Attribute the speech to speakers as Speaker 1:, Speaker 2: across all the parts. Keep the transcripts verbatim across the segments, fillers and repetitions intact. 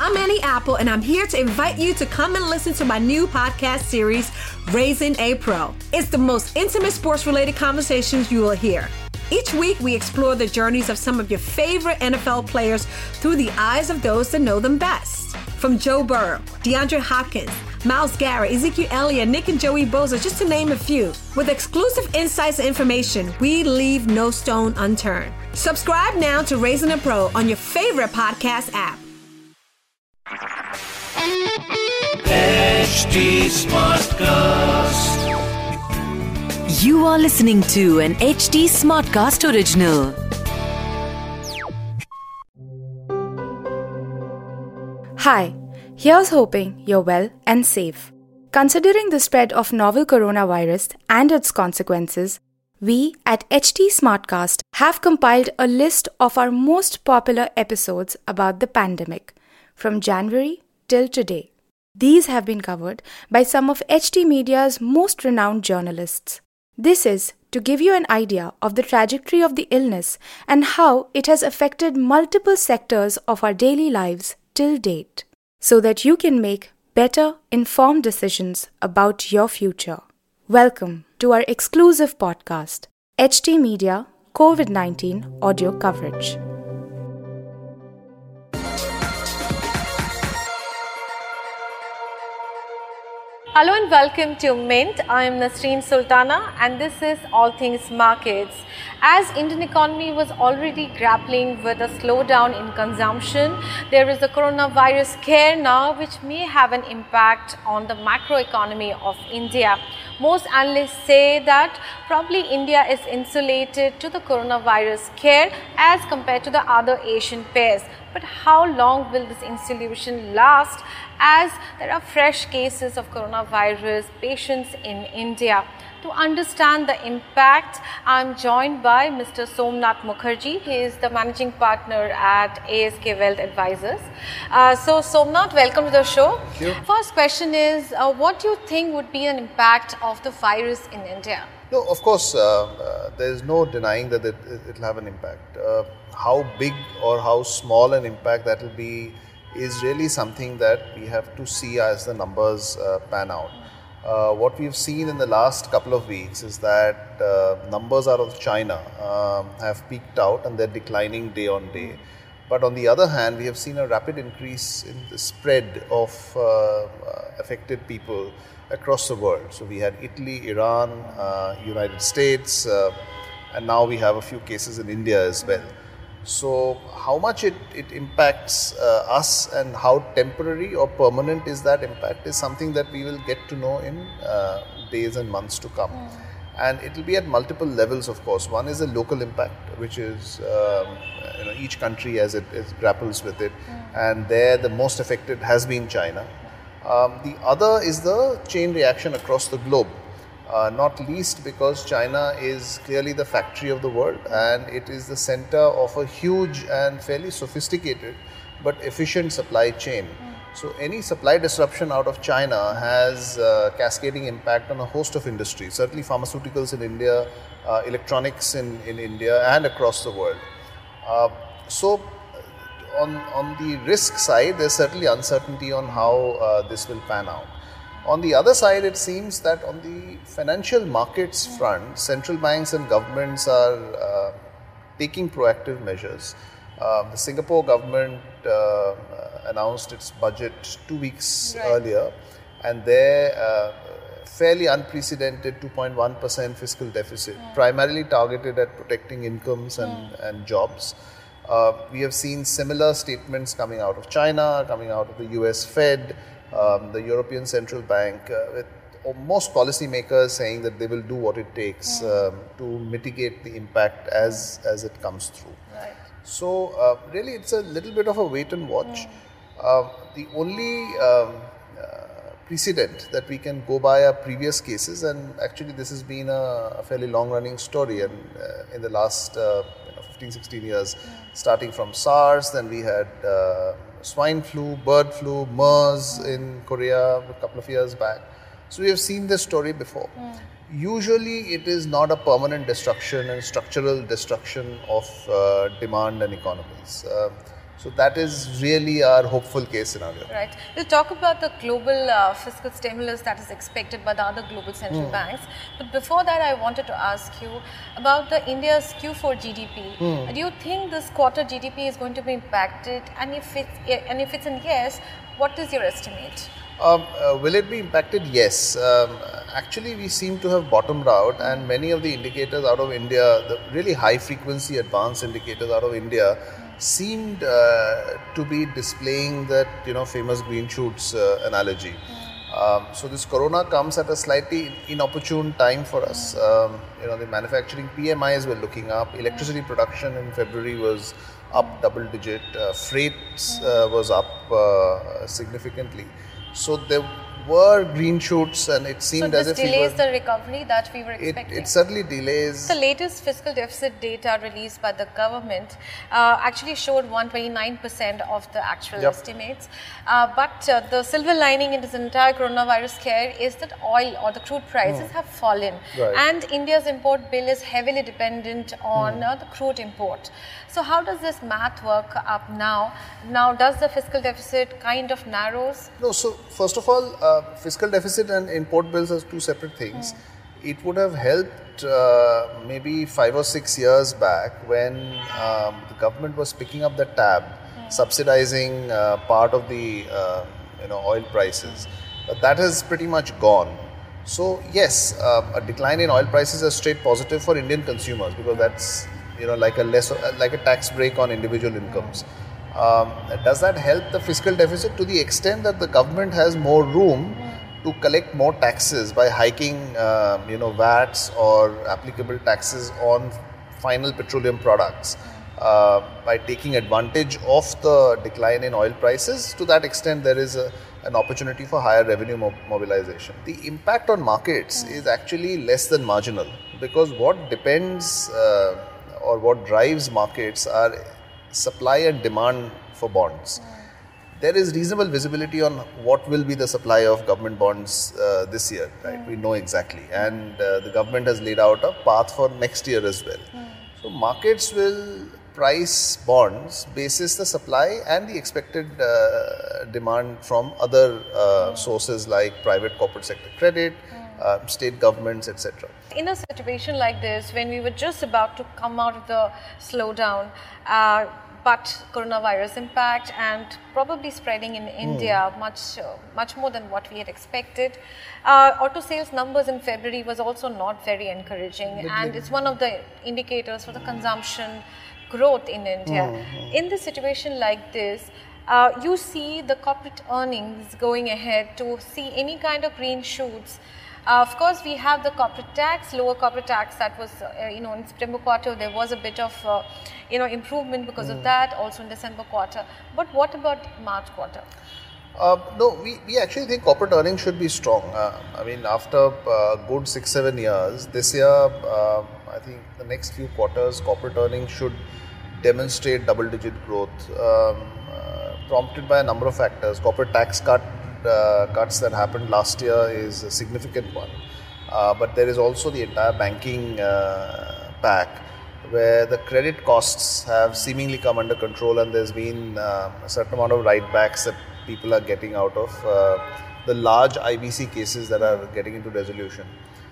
Speaker 1: I'm Annie Apple, and I'm here to invite you to come and listen to my new podcast series, Raising a Pro. It's the most intimate sports-related conversations you will hear. Each week, we explore the journeys of some of your favorite N F L players through the eyes of those that know them best. From Joe Burrow, DeAndre Hopkins, Myles Garrett, Ezekiel Elliott, Nick and Joey Bosa, just to name a few. With exclusive insights and information, we leave no stone unturned. Subscribe now to Raising a Pro on your favorite podcast app.
Speaker 2: H D Smartcast.
Speaker 3: You are listening to an H D Smartcast original.
Speaker 4: Hi, here's hoping you're well and safe. Considering the spread of novel coronavirus and its consequences, we at H D Smartcast have compiled a list of our most popular episodes about the pandemic from January till today. These have been covered by some of H D Media's most renowned journalists. This is to give you an idea of the trajectory of the illness and how it has affected multiple sectors of our daily lives till date, so that you can make better, informed decisions about your future. Welcome to our exclusive podcast, H D Media COVID nineteen Audio Coverage.
Speaker 5: Hello and welcome to Mint. I am Nasreen Sultana and this is All Things Markets. As Indian economy was already grappling with a slowdown in consumption, there is a coronavirus scare now which may have an impact on the macroeconomy of India. Most analysts say that probably India is insulated to the coronavirus scare as compared to the other Asian pairs. But how long will this insulation last, as there are fresh cases of coronavirus patients in India? To understand the impact, I am joined by Mister Somnath Mukherjee. He is the managing partner at A S K Wealth Advisors. Uh, so Somnath, welcome to the show.
Speaker 6: Thank you.
Speaker 5: First question is, uh, what do you think would be an impact of the virus in India?
Speaker 6: No, of course, uh, uh, there is no denying that it will have an impact. Uh, how big or how small an impact that will be is really something that we have to see as the numbers uh, pan out. Uh, what we've seen in the last couple of weeks is that uh, numbers out of China um, have peaked out and they're declining day on day. But on the other hand, we have seen a rapid increase in the spread of uh, affected people across the world. So we had Italy, Iran, uh, United States, uh, and now we have a few cases in India as well. So how much it, it impacts uh, us and how temporary or permanent is that impact is something that we will get to know in uh, days and months to come. Mm. And it will be at multiple levels, of course. One is a local impact, which is um, you know, each country as it, it grapples with it. Mm. And there the most affected has been China. Um, the other is the chain reaction across the globe. Uh, not least because China is clearly the factory of the world and it is the center of a huge and fairly sophisticated but efficient supply chain. Mm. So any supply disruption out of China has uh, cascading impact on a host of industries, certainly pharmaceuticals in India, uh, electronics in, in India and across the world. Uh, so on, on the risk side, there's certainly uncertainty on how uh, this will pan out. On the other side, it seems that on the financial markets front, central banks and governments are uh, taking proactive measures. Uh, the Singapore government uh, announced its budget two weeks right. earlier, and their uh, fairly unprecedented two point one percent fiscal deficit, mm. primarily targeted at protecting incomes and, mm. and jobs. Uh, we have seen similar statements coming out of China, coming out of the U S Fed, Um, the European Central Bank, uh, with most policymakers saying that they will do what it takes mm. um, to mitigate the impact as, as it comes through.
Speaker 5: Right.
Speaker 6: So uh, really it's a little bit of a wait and watch. Mm. Uh, the only um, uh, precedent that we can go by are previous cases, and actually this has been a, a fairly long running story and uh, in the last uh, you know, fifteen, sixteen years, mm. starting from SARS, then we had uh, swine flu, bird flu, MERS in Korea a couple of years back. So we have seen this story before. Mm. Usually it is not a permanent destruction and structural destruction of uh, demand and economies. Uh, So that is really our hopeful case scenario.
Speaker 5: Right. We'll talk about the global uh, fiscal stimulus that is expected by the other global central
Speaker 6: Mm.
Speaker 5: banks. But before that, I wanted to ask you about the India's Q four G D P.
Speaker 6: Mm.
Speaker 5: Do you think this quarter G D P is going to be impacted? And if it's and if it's a yes, what is your estimate?
Speaker 6: Um, uh, will it be impacted? Yes. Um, actually, we seem to have bottomed out, and many of the indicators out of India, the really high frequency advanced indicators out of India, seemed uh, to be displaying that, you know, famous green shoots uh, analogy. Um, so this corona comes at a slightly inopportune time for us. Um, you know, the manufacturing P M Is were looking up. Electricity production in February was up double digit. Uh, freights uh, was up uh, significantly. So there were green shoots, and it seemed
Speaker 5: so
Speaker 6: as
Speaker 5: this
Speaker 6: if we
Speaker 5: delays
Speaker 6: were,
Speaker 5: the recovery that we were
Speaker 6: it,
Speaker 5: expecting.
Speaker 6: it certainly delays.
Speaker 5: The latest fiscal deficit data released by the government uh, actually showed one hundred twenty-nine percent of the actual
Speaker 6: Yep.
Speaker 5: estimates. Uh, but uh, the silver lining in this entire coronavirus scare is that oil or the crude prices
Speaker 6: Mm.
Speaker 5: have fallen.
Speaker 6: Right.
Speaker 5: And India's import bill is heavily dependent on
Speaker 6: Mm.
Speaker 5: uh, the crude import. So how does this math work up now? Now, does the fiscal deficit kind of narrows?
Speaker 6: No, so first of all, uh, fiscal deficit and import bills are two separate things. It would have helped uh, maybe five or six years back when um, the government was picking up the tab, subsidizing uh, part of the uh, you know oil prices. But that has pretty much gone. So yes, uh, a decline in oil prices is straight positive for Indian consumers, because that's you know like a less like a tax break on individual incomes. Um, does that help the fiscal deficit to the extent that the government has more room to collect more taxes by hiking, um, you know, V A Ts or applicable taxes on final petroleum products, uh, by taking advantage of the decline in oil prices? To that extent, there is a, an opportunity for higher revenue mo- mobilization. The impact on markets is actually less than marginal, because what depends uh, or what drives markets are supply and demand for bonds. There is reasonable visibility on what will be the supply of government bonds uh, this year, right? We know exactly, and uh, the government has laid out a path for next year as well. So markets will price bonds basis the supply and the expected uh, demand from other uh, sources like private corporate sector credit, uh, state governments, et cetera.
Speaker 5: In a situation like this, when we were just about to come out of the slowdown, uh, but coronavirus impact and probably spreading in India much uh, much more than what we had expected. Uh, auto sales numbers in February was also not very encouraging, and it's one of the indicators for the consumption growth in India.
Speaker 6: Mm-hmm.
Speaker 5: In this situation like this, uh, you see the corporate earnings going ahead to see any kind of green shoots. Uh, of course, we have the corporate tax, lower corporate tax that was, uh, you know, in September quarter, there was a bit of, uh, you know, improvement because
Speaker 6: Mm.
Speaker 5: of that, also in December quarter. But what about March quarter?
Speaker 6: Uh, no, we, we actually think corporate earnings should be strong. Uh, I mean, after uh, good six, seven years, this year, uh, I think the next few quarters, corporate earnings should demonstrate double-digit growth, um, uh, prompted by a number of factors. Corporate tax cut uh, cuts that happened last year is a significant one. Uh, but there is also the entire banking uh, pack, where the credit costs have seemingly come under control, and there's been uh, a certain amount of write-backs that people are getting out of uh, the large I B C cases that are getting into resolution.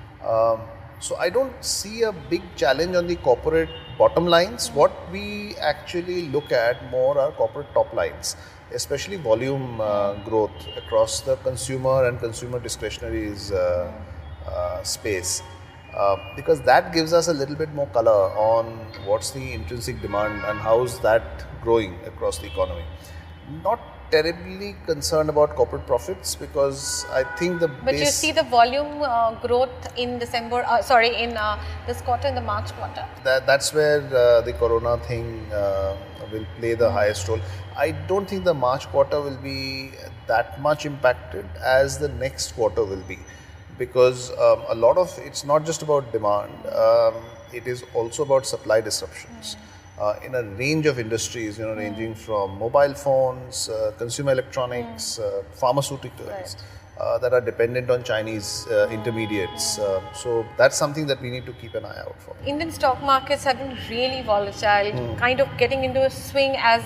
Speaker 6: Um, so I don't see a big challenge on the corporate bottom lines. What we actually look at more are corporate top lines, especially volume uh, growth across the consumer and consumer discretionaries uh, uh, space. Uh, because that gives us a little bit more color on what's the intrinsic demand and how's that growing across the economy. Not terribly concerned about corporate profits, because I think the
Speaker 5: But
Speaker 6: base,
Speaker 5: you see the volume uh, growth in December, uh, sorry, in uh, this quarter, in the March quarter.
Speaker 6: that, that's where uh, the corona thing uh, will play the highest role. I don't think the March quarter will be that much impacted as the next quarter will be, because um, a lot of it's not just about demand, um, it is also about supply disruptions. Uh, in a range of industries, you know, ranging from mobile phones, uh, consumer electronics, uh, pharmaceuticals,
Speaker 5: Right.
Speaker 6: uh, that are dependent on Chinese uh, intermediates. Uh, so that's something that we need to keep an eye out for.
Speaker 5: Indian stock markets have been really volatile,
Speaker 6: Hmm.
Speaker 5: kind of getting into a swing as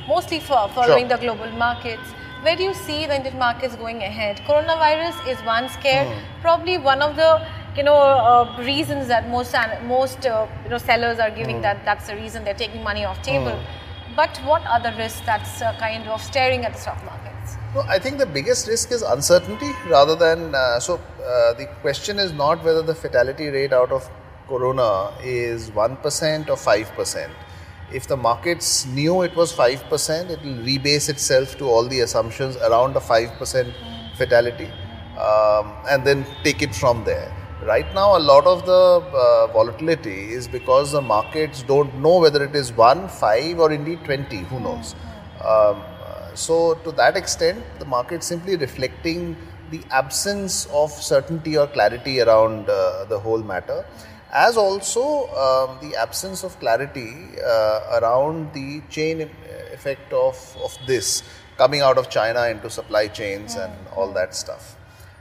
Speaker 5: mostly for following
Speaker 6: Sure.
Speaker 5: the global markets. Where do you see the Indian markets going ahead? Coronavirus is one scare,
Speaker 6: Hmm.
Speaker 5: probably one of the you know uh, reasons that most an- most uh, you know sellers are giving
Speaker 6: Hmm.
Speaker 5: that that's the reason they're taking money off table. But what are the risks that's uh, kind of staring at the stock markets?
Speaker 6: No, I think the biggest risk is uncertainty rather than. Uh, so, uh, the question is not whether the fatality rate out of corona is one percent or five percent. If the markets knew it was five percent, it will rebase itself to all the assumptions around a five percent fatality um, and then take it from there. Right now, a lot of the uh, volatility is because the markets don't know whether it is one, five, or indeed twenty. Who knows? Um, so, to that extent, the market simply reflecting the absence of certainty or clarity around uh, the whole matter, as also um, the absence of clarity uh, around the chain effect of, of this coming out of China into supply chains and all that stuff.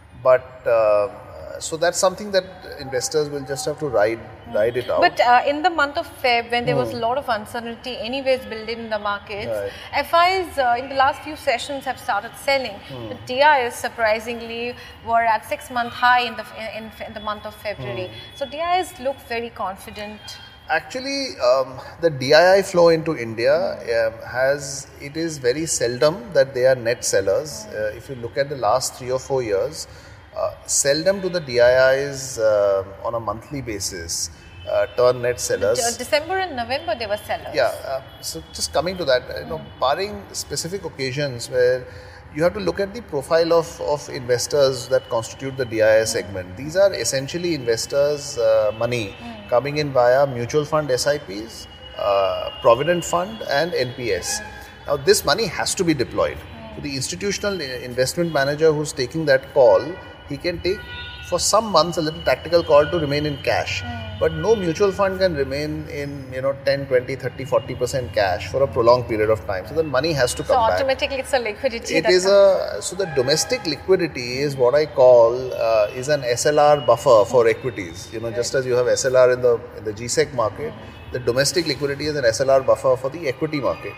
Speaker 6: But uh, so that's something that investors will just have to ride ride it out.
Speaker 5: But uh, in the month of Feb, when there was a lot of uncertainty anyways built in the markets,
Speaker 6: Right.
Speaker 5: F Is uh, in the last few sessions have started selling.
Speaker 6: Hmm.
Speaker 5: But D Is surprisingly were at six-month high in the in, in the month of February.
Speaker 6: Hmm.
Speaker 5: So D Is look very confident.
Speaker 6: Actually, um, the D I I flow into India um, has, it is very seldom that they are net sellers. Uh, if you look at the last three or four years, uh, seldom do the D I Is uh, on a monthly basis uh, turn net sellers.
Speaker 5: Uh, December and November they were sellers.
Speaker 6: Yeah, uh, so just coming to that, you know, barring specific occasions where you have to look at the profile of, of investors that constitute the D I I segment. These are essentially investors' uh, money coming in via mutual fund S I Ps, uh, provident fund and N P S. Now this money has to be deployed. So the institutional investment manager who's taking that call, he can take for some months a little tactical call to remain in cash. But no mutual fund can remain in, you know, ten, twenty, thirty, forty percent cash for a prolonged period of time. So the money has to
Speaker 5: So
Speaker 6: come back.
Speaker 5: automatically it's a liquidity.
Speaker 6: It
Speaker 5: that
Speaker 6: is
Speaker 5: comes.
Speaker 6: a, so the domestic liquidity is what I call uh, is an S L R buffer for equities. You know, just as you have S L R in the in the G SEC market, the domestic liquidity is an S L R buffer for the equity market.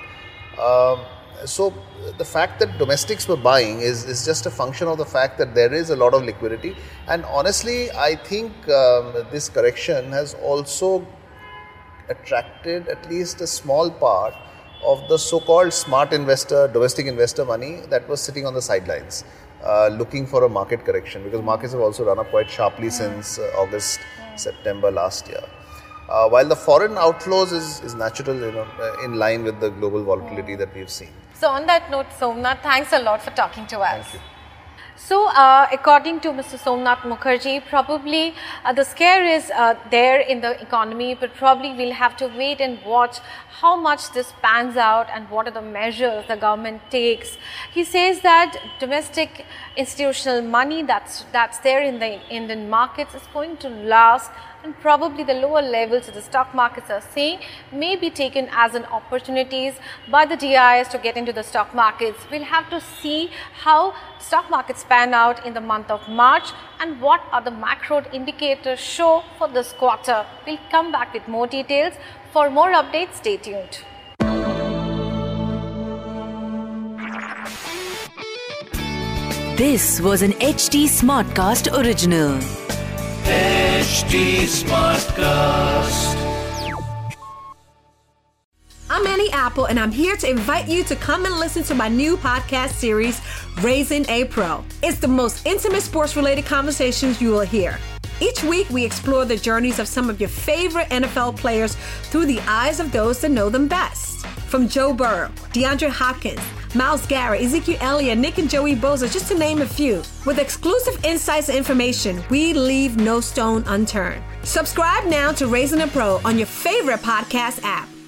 Speaker 6: Um, so the fact that domestics were buying is, is just a function of the fact that there is a lot of liquidity. And honestly, I think um, this correction has also attracted at least a small part of the so-called smart investor, domestic investor money that was sitting on the sidelines, uh, looking for a market correction, because markets have also run up quite sharply since uh, August, September last year. Uh, while the foreign outflows is, is natural, you know, uh, in line with the global volatility that we've seen.
Speaker 5: So on that note, Somnath, thanks a lot for talking to us.
Speaker 6: Thank you.
Speaker 5: So, uh, according to Mister Somnath Mukherjee, probably uh, the scare is uh, there in the economy, but probably we'll have to wait and watch how much this pans out and what are the measures the government takes. He says that domestic institutional money that's that's there in the Indian markets is going to last, and probably the lower levels of the stock markets are seeing may be taken as an opportunities by the D I Is to get into the stock markets. We'll have to see how stock markets pan out in the month of March and what are the macro indicators show for this quarter. We'll come back with more details. For more updates, stay tuned.
Speaker 3: This was an H T Smartcast original.
Speaker 2: H T Smartcast.
Speaker 1: I'm Annie Apple, and I'm here to invite you to come and listen to my new podcast series, Raising a Pro. It's the most intimate sports-related conversations you will hear. Each week, we explore the journeys of some of your favorite N F L players through the eyes of those that know them best. From Joe Burrow, DeAndre Hopkins, Myles Garrett, Ezekiel Elliott, Nick and Joey Bosa, just to name a few. With exclusive insights and information, we leave no stone unturned. Subscribe now to Raising a Pro on your favorite podcast app.